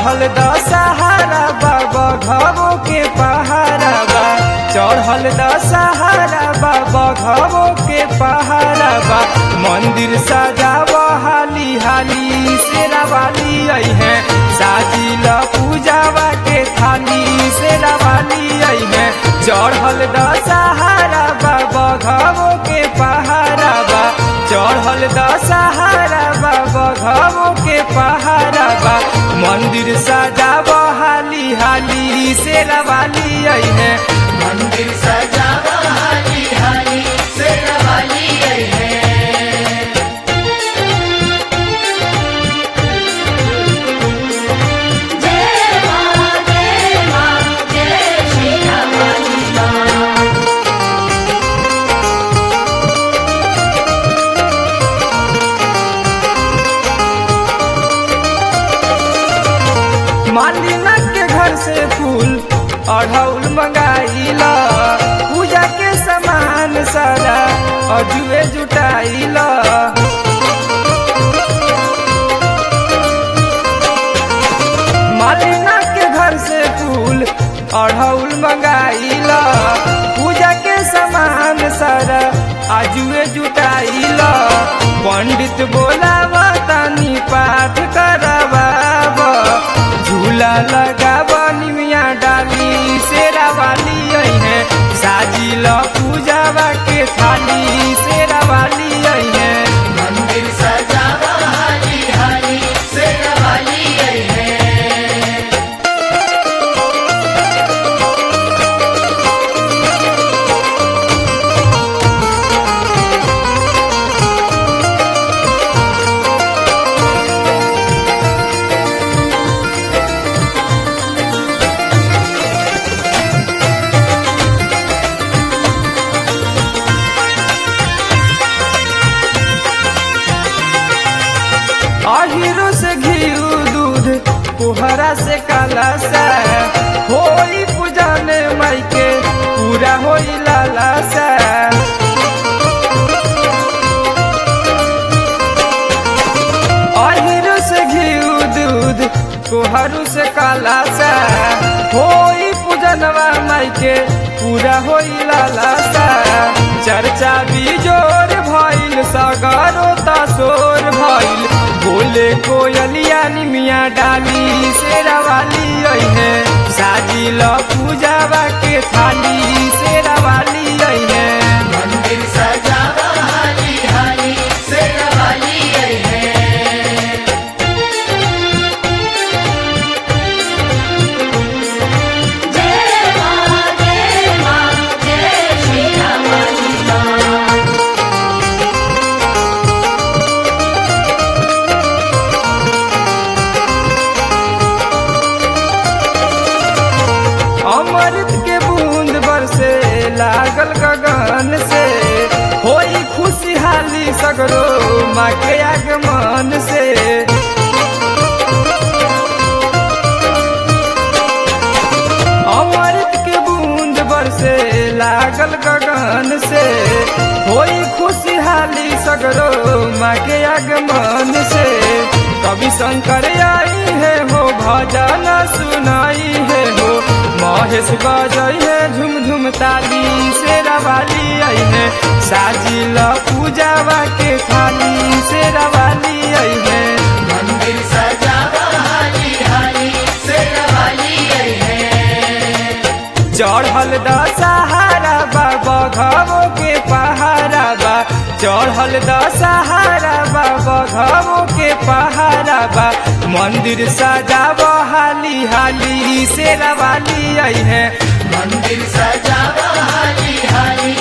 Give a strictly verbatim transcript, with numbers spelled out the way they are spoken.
चढ़ल दशहरा बाबा घबो के पहाड़ा बा चढ़ल दशहरा बाबा घबो के पहाड़ा बा मंदिर सजाव हाली हाली शेरा वाली आई है साजिल पूजावा के थाली शेरा वाली आई है चढ़ल दशहरा बाबा घबो के पहाड़ा बा चढ़ल दशहरा बाबा घबो के पहाड़ा बा मंदिर सजाव हाली हाली शेरा वाली आई है मंदिर सजावा हाली हाली शेरा वाली आई है। जय मां जय मां जय शेरा वाली मां। मालिना के घर से फूल अढ़ौल मंगाइला पूजा के सामान सारा अजुए जुटाइला मालिना के घर से फूल अढ़ौल मंगाइला पूजा के सामान सारा आजुए जुटाइला पंडित बोलावा तानी पाठ करवावा झूला लगावा निमिया डाली शेरा वाली आई है साजिल पूजावा के थाली शेरा वाली आई है मंदिर सजावा हाली हाली शेरा वाली आई है। अहिरो से घिउ दूध कोहरा से काला सा होई पूजन माई के पूरा होई लाला सा अहिरो से घिउ दूध कोहरू से काला सा होई पूजनवा माई के पूरा होई लाला सा चर्चा बिजोर भइल सगरो तसोर भइल बोले कोयलिया निमिया डाली शेरा वाली आई है साजिल पूजावा के थाली शेरा वाली आई है मंदिर सजावा हाली हाली शेरा वाली आई है। जय मां जय मां जय शेरा वाली मां। अमृत के बूंद बरसे लागल गगन से होई खुशहाली सगरो माँ के आगमन से अमृत के बूंद बरसे लागल गगन से होई खुशहाली सगरो माँ के आगमन से कवि शंकर आई है हो भजन सुनाई है हो महेश बजई है झुम झुम ताली शेरा वाली आई है साजिल पूजावा के थाली शेरा वाली आई है मंदिर सजावा हाली हाली शेरा वाली आई है। चढ़ल दशहरा बाबा घबो के पहाड़ा बा चढ़ल दशहरा बाबा घबो के पहाड़ा बा मंदिर सजाव हाली हाली शेरा वाली आई है मंदिर सजावा हाली हाली